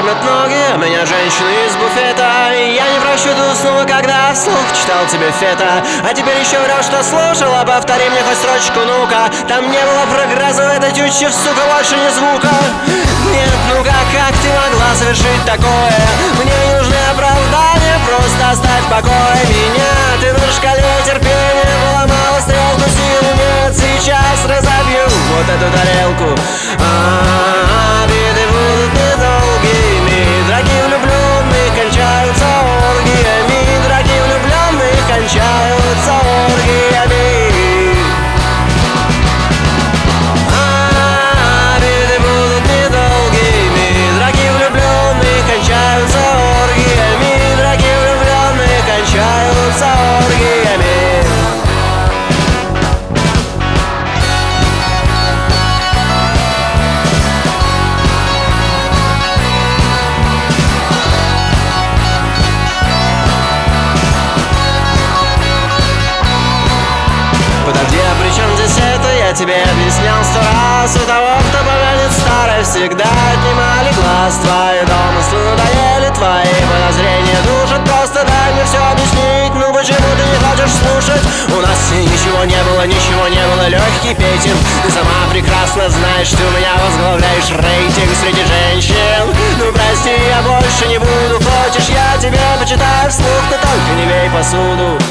кормят ноги меня женщины из буфета. Я не прощу ту снова, когда вслух читал тебе фета. А теперь еще врешь, что слушала. Повтори мне хоть строчку, ну-ка. Там не было прогресса в этой тюче, сука, больше ни звука. Нет, ну-ка, как ты могла совершить такое? Мне не нужны оправдания, просто оставь в покое меня. Ты на шкале терпения поломала стрелку, сил нет. Сейчас разобью вот эту тарелку. Обиды будут недолгими. Драки влюбленных кончаются оргиями. Драки влюбленных кончаются оргиями. Обиды будут недолгими. Драки влюбленных кончаются оргиями. Драки влюбленных кончаются оргиями. Подожди, а при чем здесь это? Я тебе объяснял 100 раз. У того, кто помянет старое, всегда отнимали глаз. Твои домыслы надоели, твои подозрения душат. Просто дай мне все объяснить. Ну почему ты не хочешь слушать? У нас ничего не было, легкий петинг. Ты сама прекрасно знаешь, ты у меня возглавляешь рейтинг среди женщин. Ну прости, я больше не буду. Хочешь, я тебя почитаю вслух, но только не бей посуду.